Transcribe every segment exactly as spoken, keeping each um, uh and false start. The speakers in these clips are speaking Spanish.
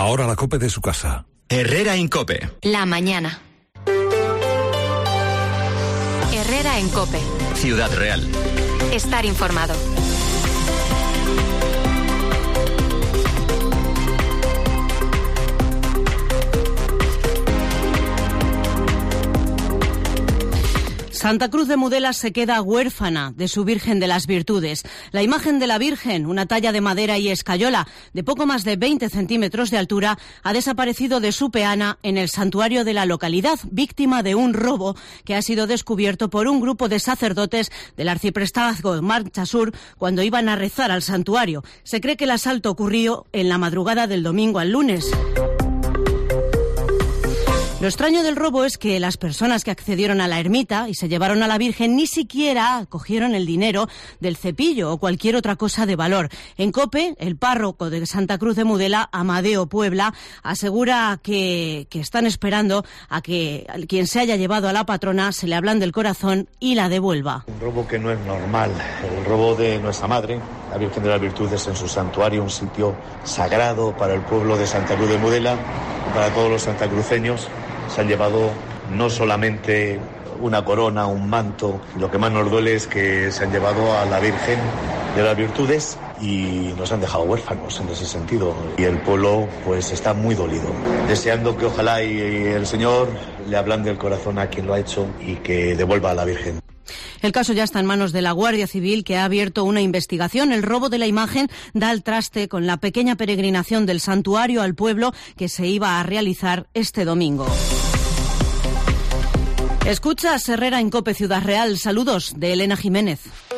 Ahora la COPE de su casa. Herrera en COPE. La mañana. Herrera en COPE. Ciudad Real. Estar informado. Santa Cruz de Mudela se queda huérfana de su Virgen de las Virtudes. La imagen de la Virgen, una talla de madera y escayola de poco más de veinte centímetros de altura, ha desaparecido de su peana en el santuario de la localidad, víctima de un robo que ha sido descubierto por un grupo de sacerdotes del arciprestazgo de Marcha Sur cuando iban a rezar al santuario. Se cree que el asalto ocurrió en la madrugada del domingo al lunes. Lo extraño del robo es que las personas que accedieron a la ermita y se llevaron a la Virgen ni siquiera cogieron el dinero del cepillo o cualquier otra cosa de valor. En COPE, el párroco de Santa Cruz de Mudela, Amadeo Puebla, asegura que, que están esperando a que quien se haya llevado a la patrona se le ablande el corazón y la devuelva. Un robo que no es normal, el robo de nuestra madre, la Virgen de las Virtudes, en su santuario, un sitio sagrado para el pueblo de Santa Cruz de Mudela, para todos los santacruceños. Se han llevado no solamente una corona, un manto, lo que más nos duele es que se han llevado a la Virgen de las Virtudes y nos han dejado huérfanos en ese sentido. Y el pueblo pues está muy dolido, deseando que ojalá y el Señor le ablande el corazón a quien lo ha hecho y que devuelva a la Virgen. El caso ya está en manos de la Guardia Civil, que ha abierto una investigación. El robo de la imagen da al traste con la pequeña peregrinación del santuario al pueblo que se iba a realizar este domingo. Escuchas Herrera en COPE Ciudad Real. Saludos de Elena Jiménez.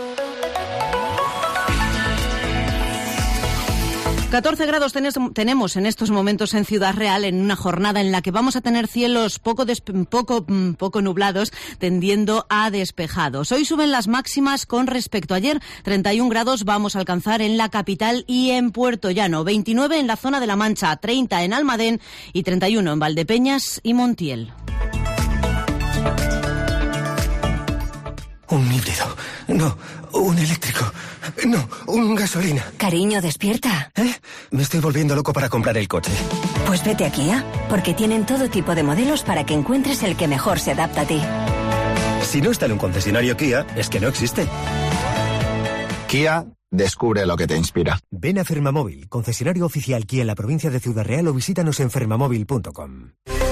catorce grados tenemos en estos momentos en Ciudad Real, en una jornada en la que vamos a tener cielos poco, poco, poco nublados, tendiendo a despejados. Hoy suben las máximas con respecto a ayer. treinta y un grados vamos a alcanzar en la capital y en Puerto Llano, veintinueve en la zona de La Mancha, treinta en Almadén y treinta y uno en Valdepeñas y Montiel. Un híbrido. No, un eléctrico. No, un gasolina. Cariño, despierta. ¿Eh? Me estoy volviendo loco para comprar el coche. Pues vete a Kia, porque tienen todo tipo de modelos para que encuentres el que mejor se adapta a ti. Si no está en un concesionario Kia, es que no existe. Kia, descubre lo que te inspira. Ven a Fermamóvil, concesionario oficial Kia en la provincia de Ciudad Real, o visítanos en fermamóvil punto com.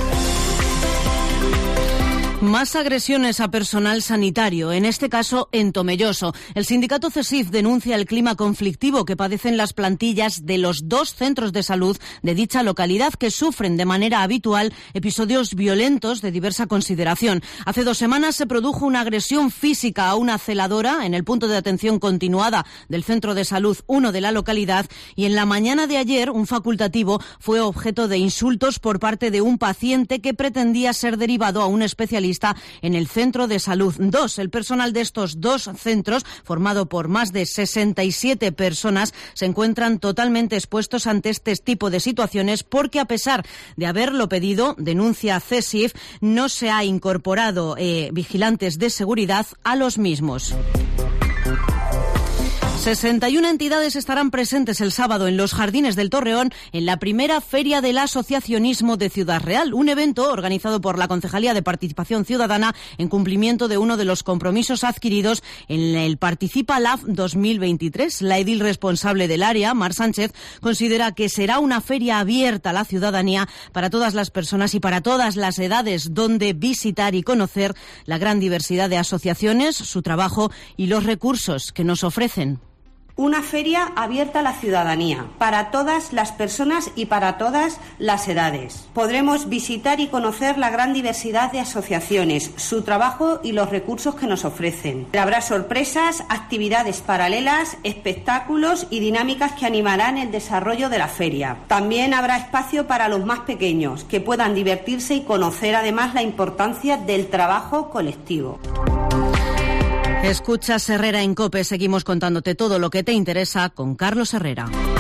Más agresiones a personal sanitario, en este caso en Tomelloso. El sindicato CESIF denuncia el clima conflictivo que padecen las plantillas de los dos centros de salud de dicha localidad, que sufren de manera habitual episodios violentos de diversa consideración. Hace dos semanas se produjo una agresión física a una celadora en el punto de atención continuada del centro de salud uno de la localidad, y en la mañana de ayer un facultativo fue objeto de insultos por parte de un paciente que pretendía ser derivado a un especialista en el centro de salud dos. El personal de estos dos centros, formado por más de sesenta y siete personas, se encuentran totalmente expuestos ante este tipo de situaciones porque, a pesar de haberlo pedido, denuncia CESIF, no se ha incorporado eh, vigilantes de seguridad a los mismos. sesenta y una entidades estarán presentes el sábado en los Jardines del Torreón en la primera Feria del Asociacionismo de Ciudad Real, un evento organizado por la Concejalía de Participación Ciudadana en cumplimiento de uno de los compromisos adquiridos en el Participa Lab dos mil veintitrés. La edil responsable del área, Mar Sánchez, considera que será una feria abierta a la ciudadanía para todas las personas y para todas las edades, donde visitar y conocer la gran diversidad de asociaciones, su trabajo y los recursos que nos ofrecen. Una feria abierta a la ciudadanía, para todas las personas y para todas las edades. Podremos visitar y conocer la gran diversidad de asociaciones, su trabajo y los recursos que nos ofrecen. Habrá sorpresas, actividades paralelas, espectáculos y dinámicas que animarán el desarrollo de la feria. También habrá espacio para los más pequeños, que puedan divertirse y conocer además la importancia del trabajo colectivo. Escuchas Herrera en COPE. Seguimos contándote todo lo que te interesa con Carlos Herrera.